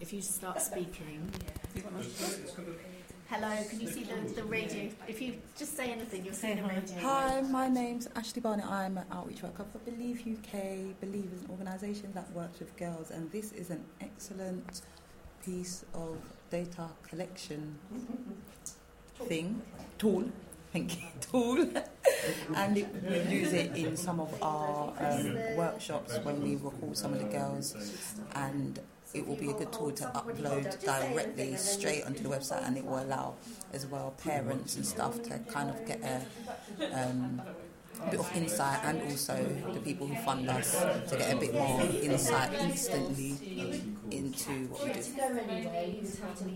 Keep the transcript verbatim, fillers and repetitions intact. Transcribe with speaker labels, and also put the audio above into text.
Speaker 1: if you start speaking. Hello, can you see the, the radio? If you just say anything, you'll see the radio.
Speaker 2: Hi, my name's Ashley Barnett. I'm an outreach worker for Believe U K. Believe is an organisation that works with girls, and this is an excellent piece of data collection thing, tool, thank you, tool. And it, we use it in some of our um, workshops when we record some of the girls, and it will be a good tool to upload directly straight onto the website, and it will allow as well parents and stuff to kind of get a um, bit of insight, and also the people who fund us to get a bit more insight instantly into what we do.